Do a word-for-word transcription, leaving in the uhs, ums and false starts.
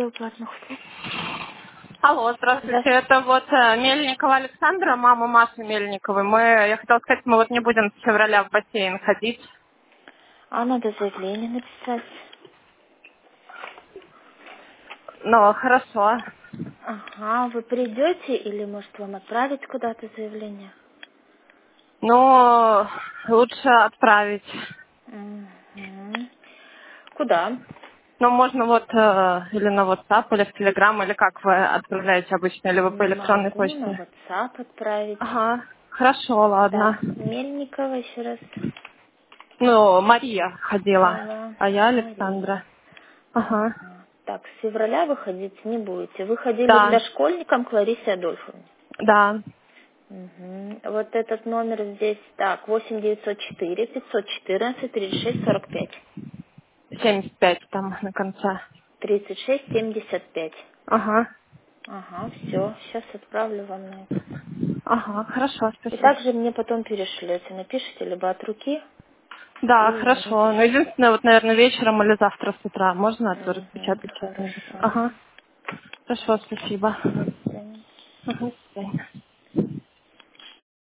отдел платных услуг. Алло, здравствуйте. Здравствуйте. Это вот э, Мельникова Александра, мама Маши Мельниковой. Мы, я хотела сказать, мы вот не будем с февраля в бассейн ходить. А надо заявление написать. Ну, хорошо. Ага, вы придете или, может, вам отправить куда-то заявление? Ну, лучше отправить. Угу. Куда? Ну, можно вот э, или на WhatsApp, или в Telegram, или как вы отправляете обычно, или вы по электронной Могу на почте. WhatsApp отправить. Ага, хорошо, Так, ладно. Мельникова еще раз. Ну, Мария ходила, Ава, а я Мария. Александра. Ага, Ага. Так, с февраля вы ходить не будете. Вы ходили к да, дошкольникам к Ларисе Адольфовне. да, Угу. Вот этот номер здесь, так, восемь девятьсот четыре пятьсот четырнадцать тридцать шесть сорок пять. семьдесят пять там на конце. тридцать шесть семьдесят пять. Ага, Ага, все, сейчас отправлю вам на этот. ага, хорошо, И спасибо. также мне потом перешлете, напишите либо от руки Да, и хорошо. верните. Но единственное, вот, наверное, вечером или завтра с утра можно это Угу, распечатать что-нибудь? хорошо. Ага. Хорошо, спасибо. До свидания. Ага, до свидания.